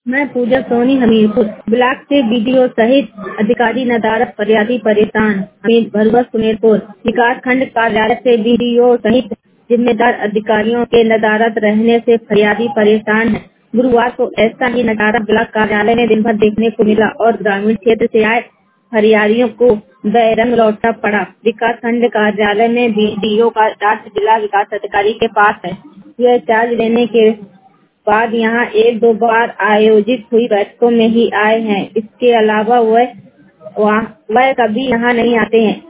मैं पूजा सोनी हमीरपुर ब्लॉक से बीडीओ सहित अधिकारी नदारद फरियादी परेशान। हमीद भरवा सुमेरपुर विकास खंड कार्यालय से बीडीओ सहित जिम्मेदार अधिकारियों के नदारद रहने से फरियादी परेशान है। गुरुवार को ऐसा ही नदारद ब्लॉक कार्यालय में दिन भर देखने को मिला और ग्रामीण क्षेत्र से आए फरियादियों को बैरंग लौटना पड़ा। विकास खंड कार्यालय में बीडीओ का राज्य जिला विकास अधिकारी के पास है। यह चार्ज लेने के बाद यहाँ एक दो बार आयोजित हुई बैठकों में ही आए हैं। इसके अलावा वह कभी यहाँ नहीं आते हैं।